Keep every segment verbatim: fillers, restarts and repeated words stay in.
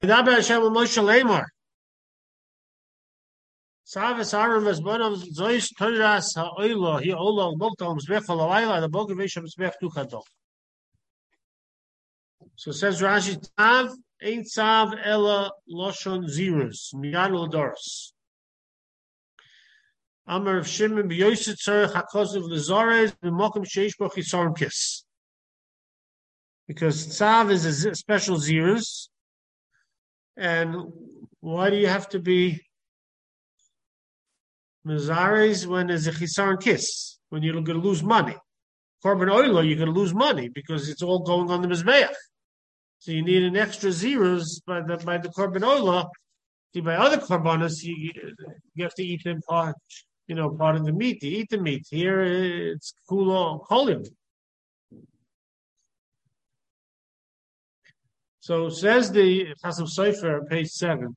Daber Hashem with Moshe Lemar. Savas Aaron was born of Zois Toras Ha'oilo. He Ola Bolta Mzbech Olaila. The Book of Isha Mzbech Tukadol. So says Rashi Tav Ain't Sav Ella Loshon Zirus Miyad Lodoros. Amar of Shimon B'Yoset Tzarech HaKosav Lezorez B'Mokum Sheish Bo Chisaron Kis. Because Tzav is a special Zirus. And why do you have to be Mazares when there's a Chisaron Kis? When you're going to lose money. Korban Oilo, you're going to lose money because it's all going on the Mizbeach. So you need an extra zeros by the by the Korban Oilo. See, by other Korbanos, you, you have to eat them part, you know, part of the meat. You eat the meat. Here it's Kulo Kolim. So says the Chasam Sofer, page seven.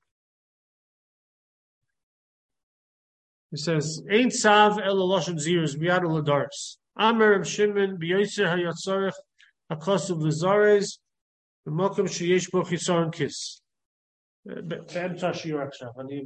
It says, "Ein sav el loshem ziros miyad l'daris." Amar of Shimon b'yoser hayatzorech hakosuv l'zares b'mokum sheyesh bo chisaron kis. באמצע השיעור עכשיו, אני...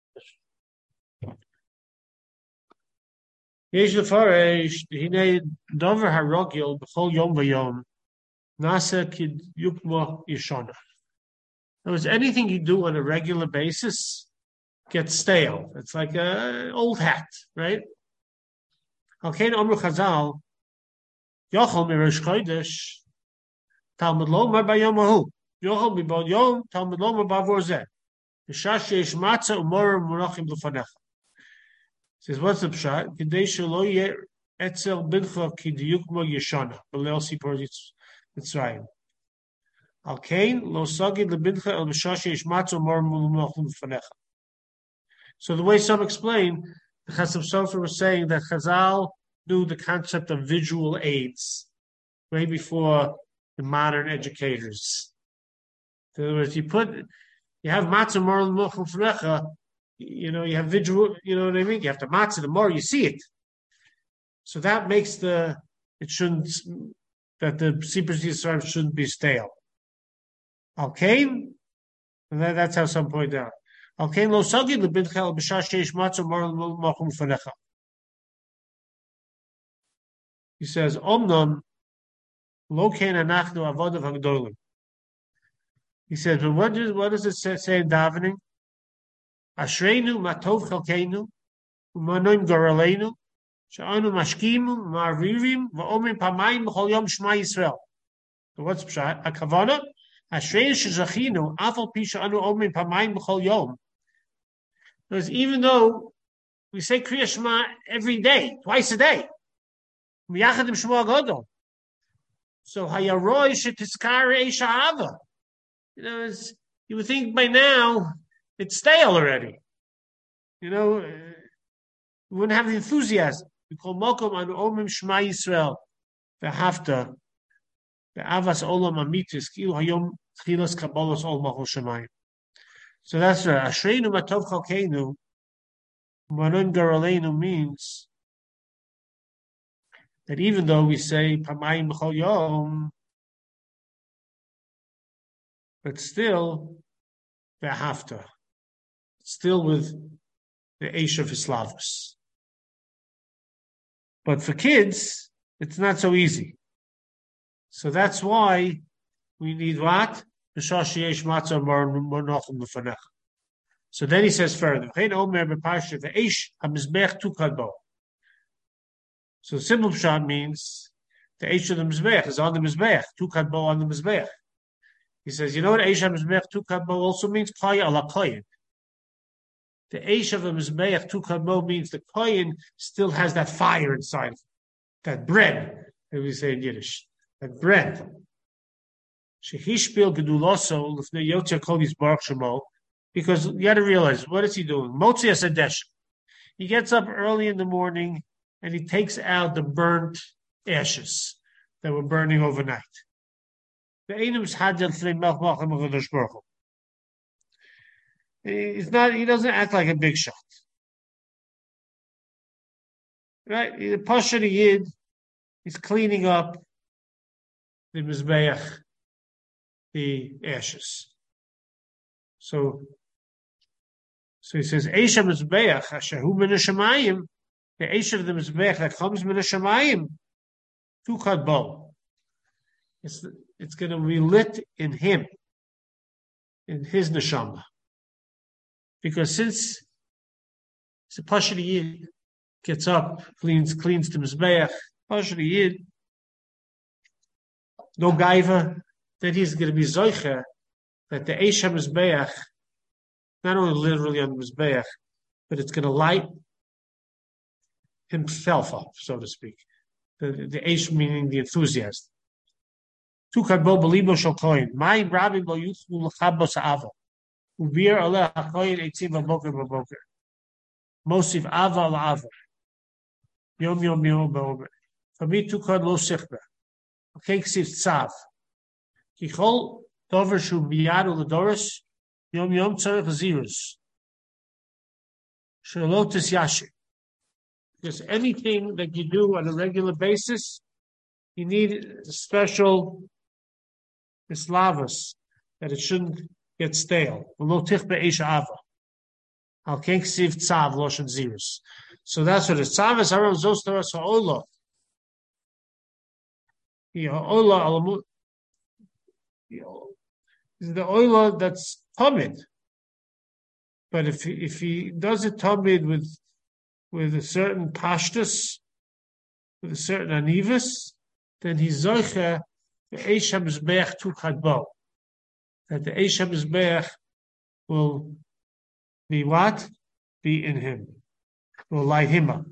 יש לפרש, הנה דבר הרגיל בכל יום ויום, נעשה כדיוקמו ישנה. In other words, anything you do on a regular basis gets stale. It's like an old hat, right? Al-Kain Amru Chazal, Yochel Mirish Chodesh, Talmud Lomar Bayom Ahu. Yochel Mibod Yom, Talmud Lomar Bavor Zeh. Vishash Yesh Matzah Umor Munachim L'fanecha. Says, what's the pshat? Kidei shelo yeh etzel bincha kidiyukmo yeshana. B'leil sipor Mitzrayim. Al-Kain lo sagid lebincha el vishash yesh matzah umor munachim L'fanecha. So the way some explain, the Chasam Sofer was saying that Chazal knew the concept of visual aids way before the modern educators. In other words, you put, you have matzah more l'mochel f'necha, you know, you have visual, you know what I mean? You have to matzah, the more you see it. So that makes the, it shouldn't, that the Sipur Yisrael shouldn't be stale. Okay? And that, that's how some point out. Okay, lo sagid lebinchel b'shah sheish matzah more l'mochel f'necha. He says, Omnon lo kein anachnu avodav hagdolim. He says, but what does, what does it say, say in davening? Ashreinu matov chalkeinu, umanoim goraleinu, sha'anu mashkimu, ma'aririm, va'omrim pamayim b'chol yom shema Yisrael. So what's pshat? A kavana? Ashreinu shezachinu, afal pi sha'anu omrim pamayim b'chol yom. Because even though we say Kriya Shema every day, twice a day, miyachadim shema agadol. So hayaroi shetiskare eish ha'ava. You know, it's, you would think by now it's stale already. You know, uh, we wouldn't have the enthusiasm. We call Mokom Anu Omim Shema Yisrael, the Hafta, the Avas Olam Amitis, Kilu Hayom Tchilas Kabbalos Ol Machol Shemayim. So that's right. Ashreinu Matov Chalkeinu, Manon Garaleinu means that even though we say Pamayim B'chol Yom, but still, the hafta, still with the Eish of Islavus. But for kids, it's not so easy. So that's why we need what? So then he says further, so simple pshat means the Eish of the Mizbech is on the Mizbech, Tukadbo on the Mizbech. He says, you know what Eish HaMizbeach Tukadbo also means? Kaya ala koyin. The Eish of a Mizbeach Tukadbo means the koyin still has that fire inside, that bread, as we say in Yiddish, that bread. Shehishpil geduloso l'fnei yotzei kol yisbarach shemo, because you got to realize, what is he doing? Motzi asadesh. He gets up early in the morning and he takes out the burnt ashes that were burning overnight. He's not, he doesn't act like a big shot. Right? The Pasha Yid is cleaning up the Mizbeach, the ashes. So, so he says, Eisha Mizbeach, Ashahu Min Hashemayim, the Eisha of the Mizbeach that comes Min Hashemayim, Tukad Bo. It's, it's going to be lit in him, in his neshama. Because since the Pashri Yid gets up, cleans, cleans the Mizbeach, Pashri Yid, no gaiva, that he's going to be zoicha, that the Eish HaMizbeach, not only literally on the Mizbeach, but it's going to light himself up, so to speak. The, the Eish meaning the enthusiast. Tukad bo belibo shal koyin. My rabbi bo yuchlu l'chabos ha'ava. Ubir aleh ha'koyin eitzim b'boker b'boker. Mosif ava l'ava. Yom yom yom b'omer. Famit tukad lo sichba. Okay, ksiv tzav. Kichol dover shu miyad u'ledoros. Yom yom tzarech zirus. Shalotis yashir. Because anything that you do on a regular basis, you need a special islavas that it shouldn't get stale. So that's what it's tzav aram zostaras ha'olah. The oila that's tamid. But if he, if he does it tamid with with a certain pashtus, with a certain anivus, then he's zoicha the Eish HaMizbeach tukad bo. That the Eish HaMizbeach will be what? Be in him. Will light him up.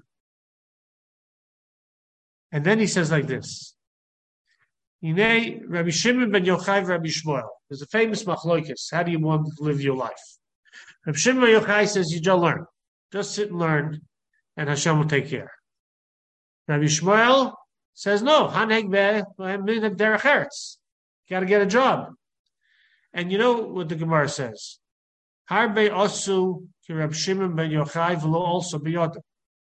And then he says like this. Hinei Rabbi Shimon ben Yochai Rabbi Shmuel. There's a famous machlokes. How do you want to live your life? Rabbi Shimon ben Yochai says you just learn. Just sit and learn, and Hashem will take care. Rabbi Shmuel says no. Haneg be derech eretz. Got to get a job. And you know what the Gemara says? Harbe osu ki Rabbi Shimon ben Yochai v'lo also biyodem.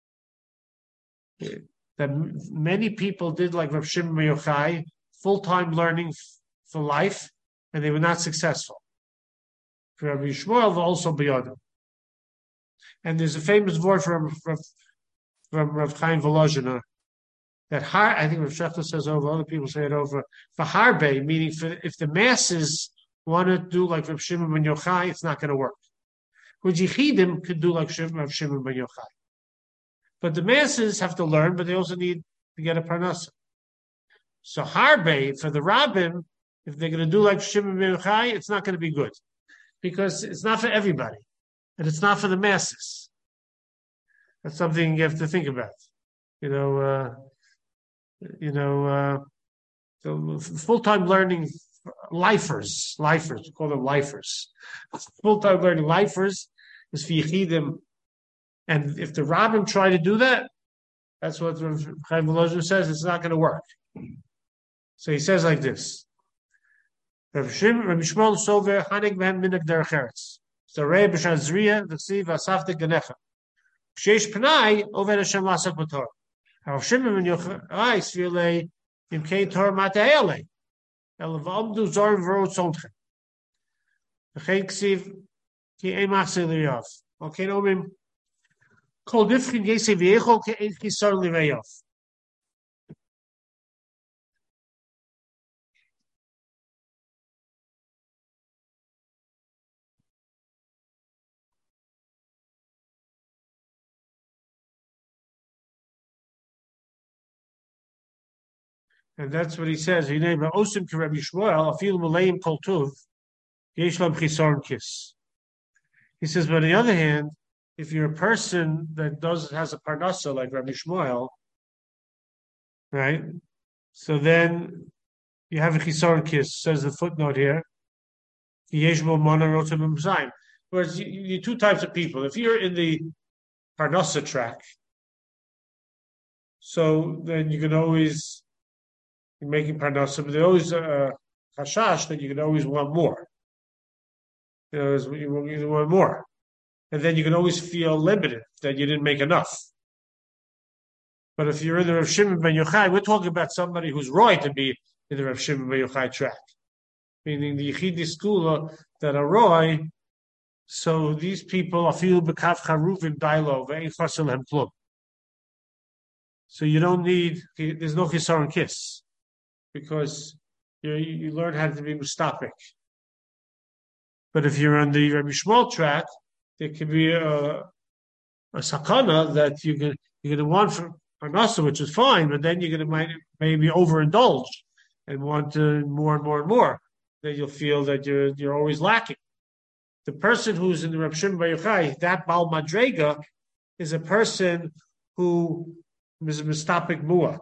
That many people did like Rabbi Shimon ben Yochai, full-time learning for life, and they were not successful. For Rabbi Shmuel also biyodem. And there's a famous word from from, from Rav Chaim Volozhiner that har, I think Rav Shechter says over, other people say it over, for harbe, meaning for, if the masses want to do like Rav Shimon ben Yochai, it's not going to work. Which Yechidim could do like Rav Shimon ben Yochai. But the masses have to learn, but they also need to get a parnasa. So harbe, for the rabbim, if they're going to do like Shimon ben Yochai, it's not going to be good. Because it's not for everybody. And it's not for the masses. That's something you have to think about. You know, uh, you know, uh, so full-time learning lifers, lifers, we call them lifers. Full-time learning lifers is for Yechidim. And if the rabbim try to do that, that's what Chaim Volozhin says, it's not going to work. So he says like this. Rabbi Shmuel Sover Hanig Ben Minak Derech Eretz. So Rei B'Shan Zriya V'Ksiv Asafte Ganecha. Sheish Pnai Over Hashem Lasak B'Tor. Rav Shimon ben Yochai Svilei Imkei Tor Mate'ele. El V'Amdu Zorim V'Rot Sontchem. V'Chein Ksiv Ki Eimach Seliyav. Okay, no mim. Kol Difchin Yese V'Echo Ki Ein Chisar Liveyav. And that's what he says. He named Osim to Rabbi Shmuel, Afil Malayim Kol Tuv, Yesh Lam Chisarn Kis. He says, but on the other hand, if you're a person that does has a parnasa like Rabbi Shmuel, right? So then you have a Chisarn Kis, says the footnote here. Yesh Bo Mona Rotem Mzayim. Whereas you, you two types of people. If you're in the parnasa track, so then you can always you're making parnasa, but there's always a chashash that you can always want more. You know, you, you want more. And then you can always feel limited that you didn't make enough. But if you're in the Rav Shimon ben Yochai, we're talking about somebody who's right to be in the Rav Shimon ben Yochai track. Meaning the Yechidi school that are Roy, So these people are feel b'kav charuvim dailo ve'ein chasel hem klum. So you don't need, there's no chisaron kiss, because you, you learn how to be mustapik. But if you're on the Rabbi Shmuel track, there can be a, a sakana that you can, you're going to want for parnasa, which is fine, but then you're going to maybe overindulge and want to more and more and more. Then you'll feel that you're you're always lacking. The person who's in the Reb Shimon Bar Yochai, that Baal Madrega, is a person who is a mistapik muat,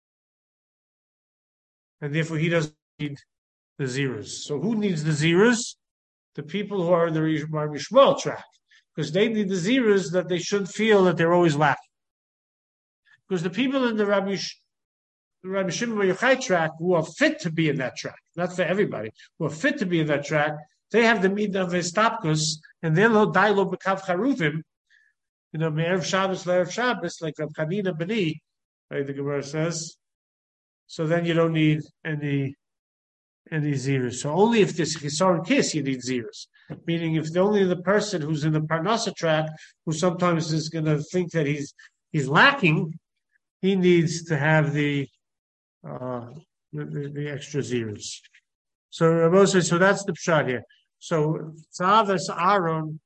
and therefore he doesn't need the zeros. So who needs the zeros? The people who are in the Rabbi Shmuel track, because they need the zeros that they shouldn't feel that they're always lacking. Because the people in the Rabbi, the Rabbi Shimon Bar Yochai track who are fit to be in that track, not for everybody, who are fit to be in that track, they have the midah of estapkus, and they're lo dailo b'kav charuvim. You know, me'erev Shabbos le'erev Shabbos, like Rab Chanina Bani, right, the Gemara says. So then you don't need any any zeros. So only if there's chisaron kiss, you need zeros. Meaning, if the only the person who's in the parnasa track, who sometimes is going to think that he's he's lacking, he needs to have the uh, the, the extra zeros. So Rabbi says, so that's the pshat here. So Tzavas Aaron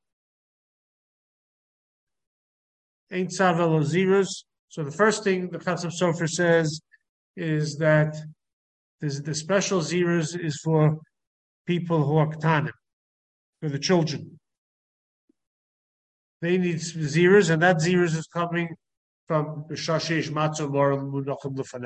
ain't Tzavel zeros. So the first thing the Chatzam Sofer says is that the special zeros is for people who are ketanim, for the children. They need zeros, and that zeros is coming from the Shashish Matzah Moral Munachim Lefanecha.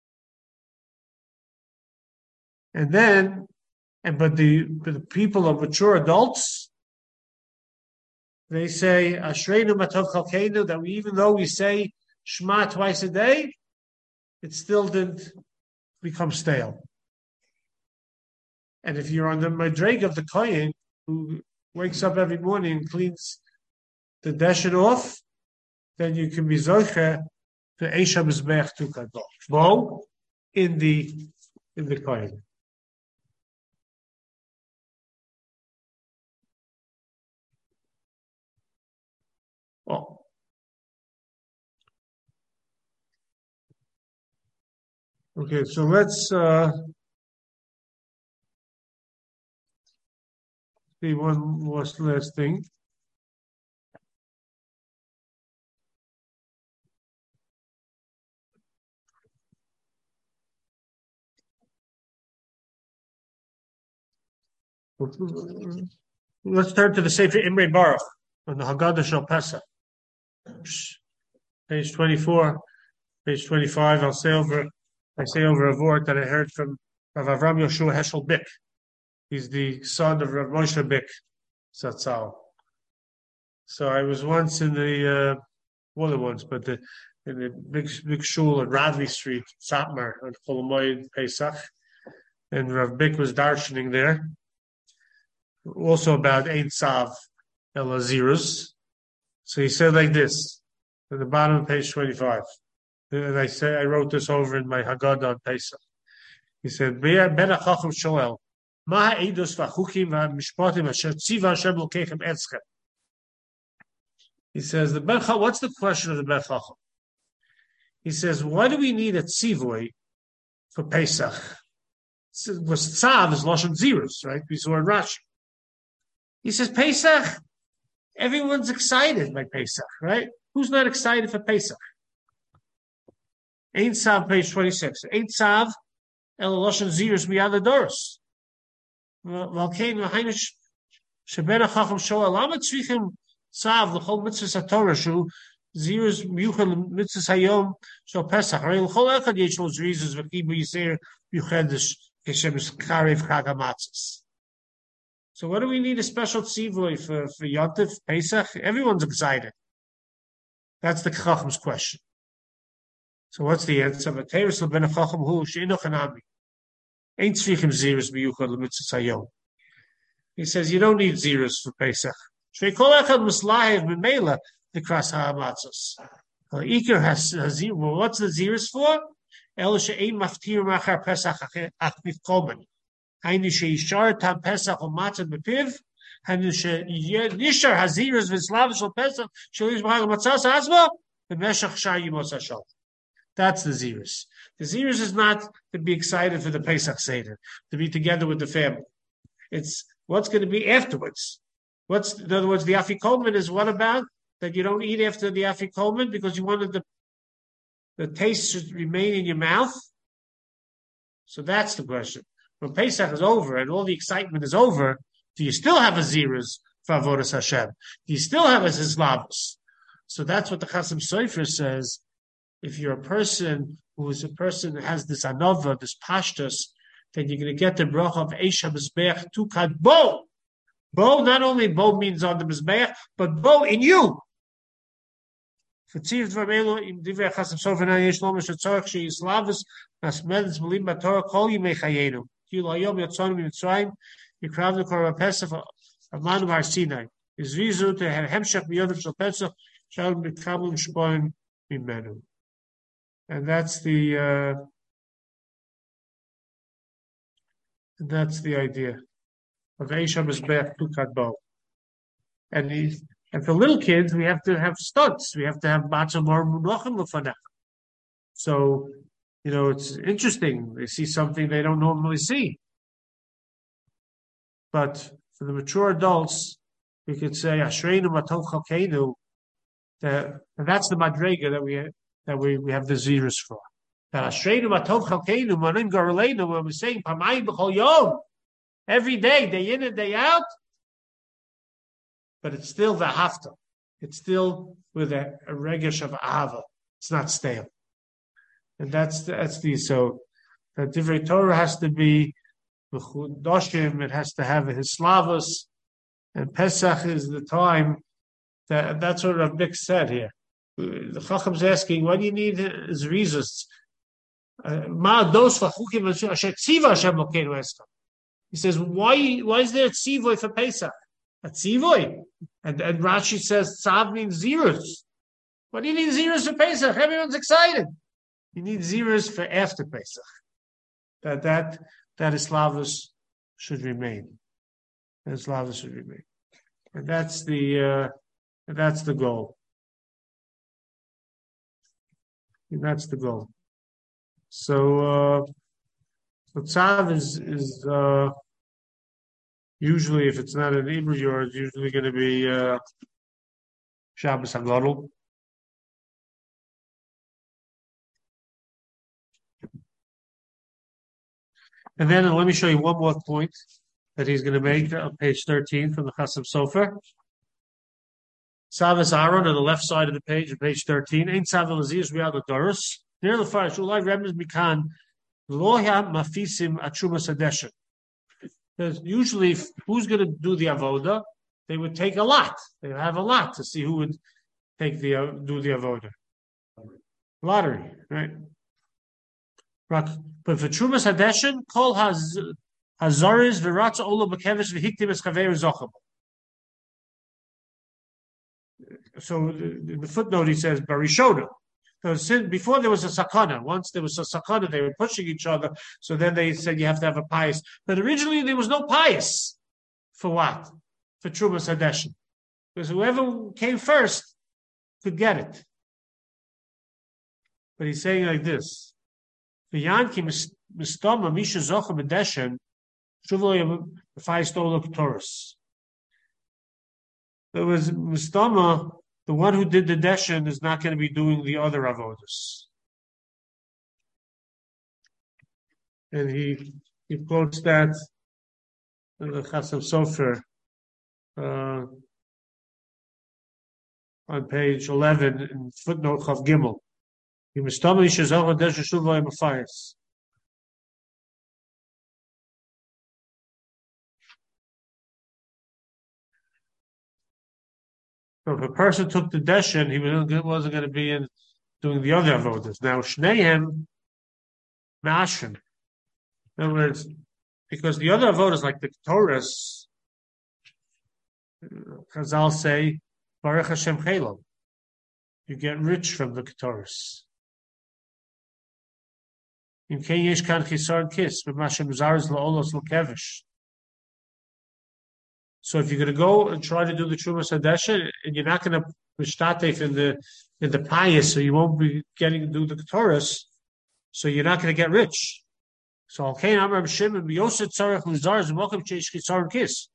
And then, and but the but the people of mature adults, they say Ashreinu Matov Chalkeinu, that we, even though we say Shema twice a day, it still didn't become stale. And if you're on the madreg of the kohen who wakes up every morning and cleans the deshen off, then you can be zocher to Eisha Mizbeach to Kadol. Bo in the in the kohen. Oh. Okay, so let's uh, see one last last thing. Let's turn to the Sefer Imrei Baruch on the Haggadah Shel Pesach, page twenty-four, page twenty-five. I'll say over. I say over a word that I heard from Rav Avram Yoshua Heschel Bick. He's the son of Rav Moshe Bick Zatzal. So I was once in the, uh, one of the ones, but the, in the big big shul at Radley Street, Satmar, on Chol Hamoed Pesach, and Rav Bick was darshaning there. Also about Ein Tzav El Azirus. So he said like this, at the bottom of page twenty-five. And I say I wrote this over in my Haggadah on Pesach. He said, "Ben HaChacham Shoel, Ma ha'edus v'chukim v'mishpatim asher tziva Hashem lokechem etzchem." He says, "The Ben Chacham. What's the question of the Ben Chacham?" He says, "Why do we need a tzivoy for Pesach?" Was tzav is lashon zeros, right? We saw in Rashi. He says, "Pesach. Everyone's excited by Pesach, right? Who's not excited for Pesach?" Ein Tzav, page twenty-six. Ein Tzav, el lashon zeros miyad adoros. Valkein v'hainish sheben hachacham shoel lama tzrichim tzav l'chol mitzvahs haTorah shu zeros miyuchad mitzvahs hayom shel Pesach. Hare l'chol echad yesh lo zeros v'chibu yiser miyuchadish keshem karev chag hamatzos. So what do we need a special tzivoy for for Yontif Pesach? Everyone's excited. That's the Chacham's question. So what's the answer? He says you don't need zeros for Pesach. The kras ha'amatzos. Iker has zero. Well, what's the zeros for? El she'ein maftir machar Pesach ach nifkomen. Haini she'ishar tam Pesach u'matzah bepiv and Nishar Haziras Vislavish Pesach Shalish Matzas Asma the Meshach Shayimos Hashal. That's the Ziris. The Ziris is not to be excited for the Pesach Seder, to be together with the family. It's what's going to be afterwards. What's in other words, the Afikomen is what about? That you don't eat after the Afikomen because you wanted the the taste should remain in your mouth. So that's the question. When Pesach is over and all the excitement is over, do you still have a Ziris for Avodas Hashem? Do you still have a Zislavos? So that's what the Chasam Sofer says. If you're a person who is a person that has this anova, this pashtus, then you're going to get the bracha of Eisha Mizbeach Tukad Bo. Bo, not only Bo means on the Mizbeach, but Bo in you. So that's the and that's the uh, that's the idea of Eisha Mizbeach Tukad Bo. And he's And for little kids, we have to have stunts. We have to have matzah mar munachim lefanech. So, you know, it's interesting. They see something they don't normally see. But for the mature adults, we could say Ashreinu matov chalkeinu. That and that's the madrega that we that we, we have the zirus for. That Ashreinu matov chalkeinu manim garaleinu. When we're saying pamayim b'chol yom every day, day in and day out. But it's still the hafta. It's still with a, a regesh of ahava. It's not stale. And that's the, that's the, so the Divrei Torah has to be Chudoshim, it has to have his slavos, and Pesach is the time that, that's what Rav Bick said here. The Chacham's asking, what do you need as reasons? Ma dos v'chukim asher tziva Hashem lokeinu estam. He says, why, why is there a tzivoy for Pesach? A tzivoy. And, and Rashi says tzav means zirus. What do you need zirus for Pesach? Everyone's excited. You need zirus for after Pesach. That that that Islavus should remain. That Islavus should remain. And that's the uh, and that's the goal. And that's the goal. So uh so tzav is is uh usually, if it's not an Hebrew yard, it's usually going to be uh, Shabbos HaGadol. And then uh, let me show you one more point that he's going to make on page thirteen from the Chasam Sofer. Savas Aaron on the left side of the page, on page thirteen. Ein Savel Aziz Riyad Doros. Near the fire, Shulai Rebbe's Mikan, Loya Mafisim Atshuma Sadesha. Because usually, who's going to do the avoda? They would take a lot. They would have a lot to see who would take the uh, do the avoda. Lottery, right? But for Trumas Hadeshin, Kol Hazaris Viratza Ola Bakevish Vihiktim Eskaver Zochab. So in the footnote he says Barishona. So before there was a sakana, once there was a sakana, they were pushing each other. So then they said you have to have a pious. But originally there was no pious. For what? For Trumas Hadeshin. Because whoever came first could get it. But he's saying like this. V'yanki mistama misha zocha b'deshen shuvlo yafayistol Torus. There was mistama. The one who did the deshen is not going to be doing the other avodas. And he he quotes that in the Chasam Sofer uh, on page eleven in footnote Chav Gimel. He mistama yishazor deshen shuvlo yafayis. So if a person took the deshen, he wasn't going to be in doing the other avodas. Now, Shneim Ma'ashin. In other words, because the other avodas, like the Torahs, Chazal say, Baruch Hashem Chelom. You get rich from the Torahs. In Ken Yesh Kan Chisar Kis, B'Mashem Zaris La'olos L'Kevish. So if you're going to go and try to do the Trumas Hadesha, and you're not going to mishtatef in the in the pious, so you won't be getting to do the Ketores, so you're not going to get rich. So okay, I'm Reb Shimon, Yoset Tzarech Lizar, Zmokim Cheish Kitzar Kis.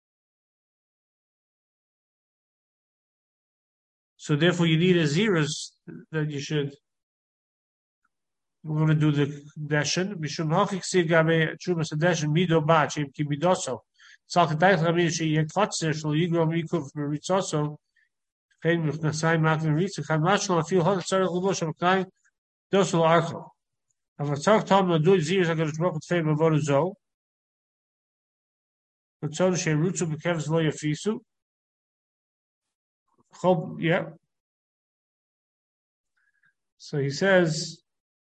So therefore, you need a zeros that you should. We're going to do the deshin. Mishum hachik siv gabe trumas deshin mido bach im ki midoso. Tzal kedayich ramin she yekotzer shlo yigro mikuf meritzoso. Kein mechnasai makin ritz. Chad mashlo afil hod tzarech lubosh amkain dosel archo. Am tzarech tam na do zeros agadosh baruch tfei mavodu zo. Tzonu she rutzu bekevs lo yafisu. Chob, yeah. So he says.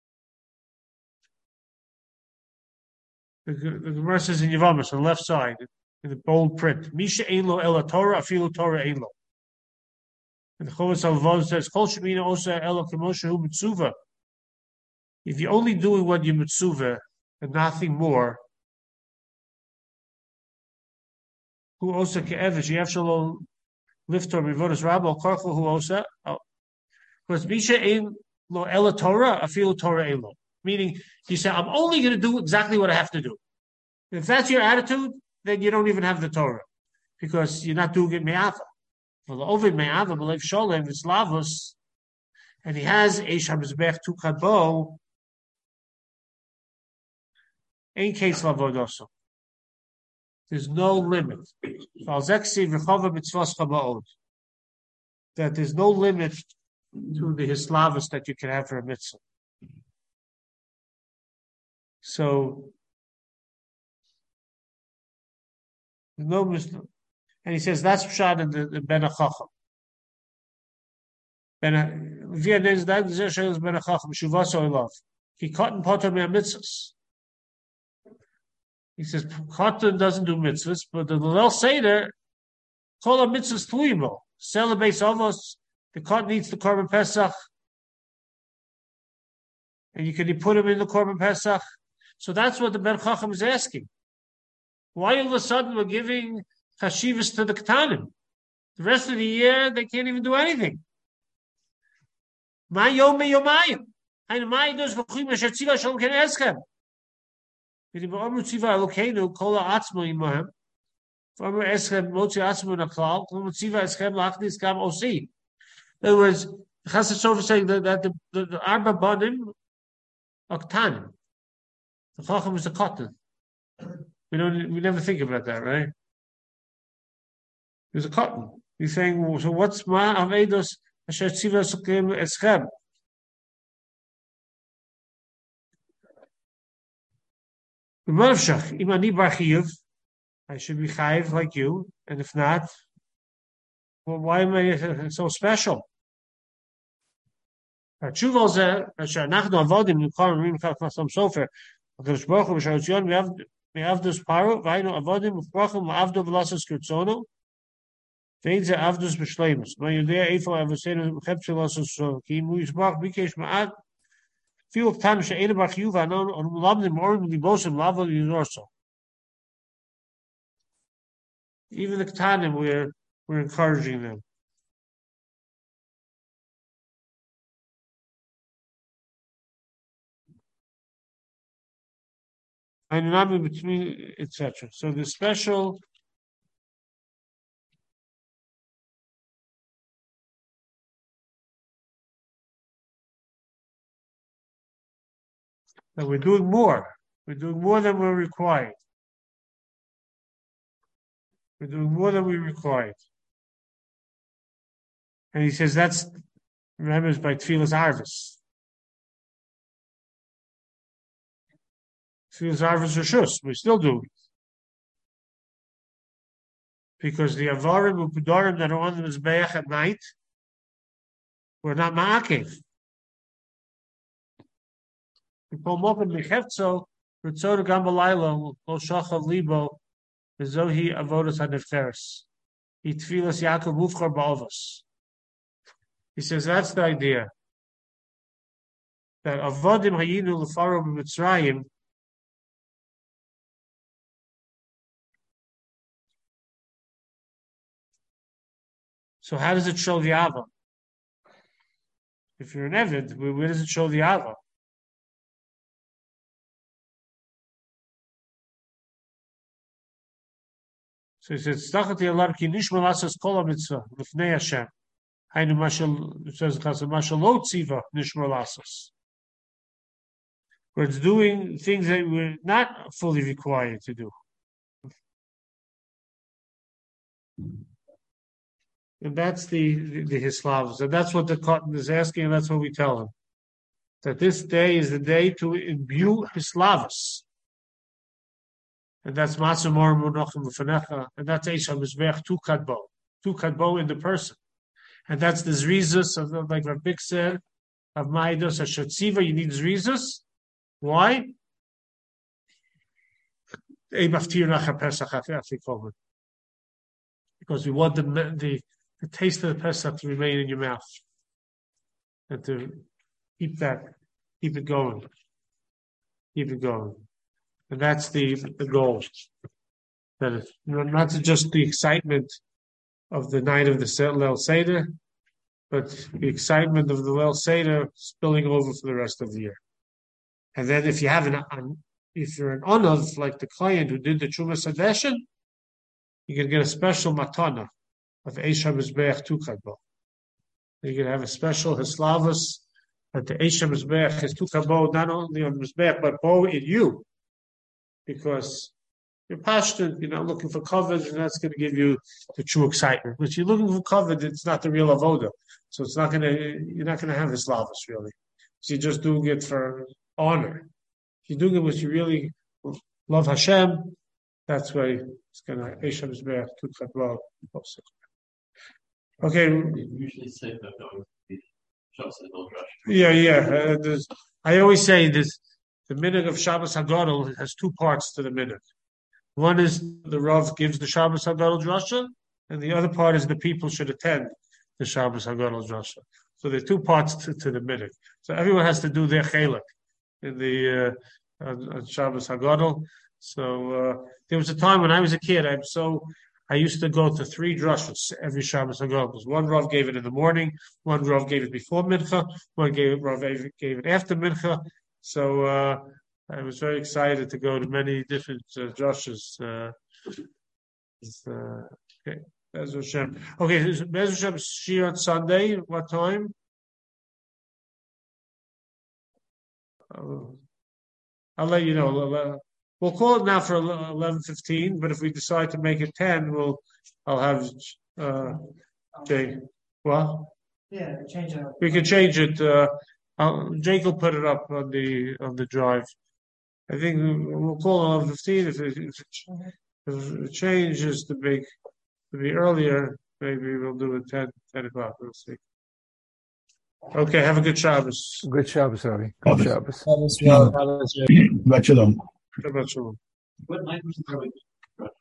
The, the Gemara says in Yavamas on the left side, in the bold print, Misha ein lo ela Torah, afilu Torah ein lo. And the Chovos HaLevavos says, Kol shemina osa ela kemoshe hu mitzuva. If you're only doing what you mitzuva and nothing more, who osa ke'evish, yev shalo liftor mivodas rabba, korcho hu osa, because Misha ein lo ela Torah, afilu Torah ein lo. Meaning, you say, I'm only going to do exactly what I have to do. If that's your attitude, then you don't even have the Torah, because you're not doing it me'ava. Well, the ovid me'ava, b'lev sholem, is lavos, and he has eish hamizbech tu kadbo, ein case lavodoso. There's no limit. That there's no limit to the hislavos that you can have for a mitzvah. So, no Muslim. And he says that's Pshat in the, the Ben HaChacham. Ben Via Nez Dag Zeshes Ben HaChacham, Shuvas Oilov. He cotton potter me mitzvahs. He says cotton doesn't do mitzvahs, but the Lel Seder, call a mitzvahs tuibo. Celebrates almost, the cotton eats the Korban Pesach. And you can put him in the Korban Pesach. So that's what the Ben Chacham is asking. Why all of a sudden we're giving chashivas to the Ketanim? The rest of the year, they can't even do anything. Ma yom me yomayim. Hainu ma yidos v'chuim asher tziva shalom ken eschem. V'di ba'omru tziva elokeinu kol ha'atzmo imohem. V'omru eschem motzi atzmo naklal. Kol tziva eschem lachnis gam osi. In other words, Chassid Sofer is saying that, that the, the, the Arba Banim are Ketanim. The Chacham is a cotton. We don't. We never think about that, right? There's a cotton. He's saying, well, so what's ma avedos asher tziva sukim eschem? B'mavshach imani bar chiyuv, I should be chayiv like you, and if not, well, why am I so special? Tshuva zeh asher nachnu avodim nukar rim kafasam sofer. Akadosh Baruch Hu b'sharatzion me'avdos paru v'aynu avodim u'frachim ma'avdo v'lasas kirtzono ve'in ze avdos b'shleimus ma yodea eifo avosenu cheptze lasas so ki imu yisbach bikesh ma'ad fiu k'tam she'ena bar chiyuv anon on lamdim orim libosim lavo yizorso. Even the Ketanim, we're, we're encouraging them. And not between, et cetera. So the special that we're doing more. We're doing more than we're required. We're doing more than we required. And he says that's remembers by Tfilas Arvis. Tfilas Arvis Rishus, we still do it. Because the Avarim and Pudarim that are on the Mizbeach at night were not Ma'akev. We pull them up in Mechefzo, Ritzoda Gambalaylo, Lo Shachav Libo, Zohi Avodas HaNefteres. He Tfilas Yaakov Mufchar Ba'ovos. He says that's the idea. That Avodim Hayinu L'Faro B'Mitzrayim So how does it show the Ava? If you're an Eved, where, where does it show the Ava? So he says, "Stachati alar ki nishma lasas kol mitzvah l'fnei Hashem." Hainu mashal, it says Chasam mashal lo tziva nishma lasas. Where it's doing things that we're not fully required to do. And that's the, the, the Hislavos. And that's what the cotton is asking, and that's what we tell him. That this day is the day to imbue Hislavos. And that's Matzah Mor Munachim L'Fanecha, and that's Eish HaMizbeach Tu Kadbo. Tu Kadbo in the person. And that's the Zrizus, of, like Rabbi said, of Maidos HaShatziva, you need Zrizus. Why? Because we want the, the, the taste of the Pesach to remain in your mouth. And to keep that, keep it going. Keep it going. And that's the, the goal. That is, not just the excitement of the night of the Leil Seder, but the excitement of the Leil Seder spilling over for the rest of the year. And then if you have an, if you're an onav, like the client who did the Trumas Hadeshin, you can get a special matana of Eish HaMizbeach Tu Kadbo. You can have a special Hislavos that the Eish HaMizbeach is Tu Kadbo, not only on Mizbeach, but Bo in you. Because you're passionate, you're not looking for coverage, and that's going to give you the true excitement. But you're looking for coverage, it's not the real avoda. So it's not going to, you're not going to have Hislavos really. So you're just doing it for honor. If you're doing it because you really love Hashem, that's why it's going to Eish HaMizbeach Tu Kadbo. Okay. You usually say that going to be Yeah, yeah. Uh, I always say this: the minhag of Shabbos Hagadol has two parts to the minhag. One is the Rav gives the Shabbos Hagadol drasha, and the other part is the people should attend the Shabbos Hagadol drasha. So there are two parts to, to the minhag. So everyone has to do their chelak in the uh, on, on Shabbos Hagadol. So uh, there was a time when I was a kid. I'm so I used to go to three drashas every Shabbos Hagadol. Because one Rav gave it in the morning, one Rav gave it before mincha, one gave Rav gave it after mincha. So uh, I was very excited to go to many different uh, drashas. Uh, uh, okay, Bez Hashem. Okay, Bez Hashem Shir on Sunday. What time? Uh, I'll let you know. We'll call it now for eleven fifteen, but if we decide to make it ten, we'll, I'll have, uh, Jake, what? Yeah, change it. We can change it, uh, I'll, Jake will put it up on the, on the drive. I think we'll call it eleven fifteen. If it, if it, if it changes to be, to be earlier, maybe we'll do it ten, ten o'clock. We'll see. Okay, have a good Shabbos. Good Shabbos, Ravi. Good Shabbos. Shabbos, Shabbos, Shabbos. Shabbat shalom. Shabbat shalom. What language are we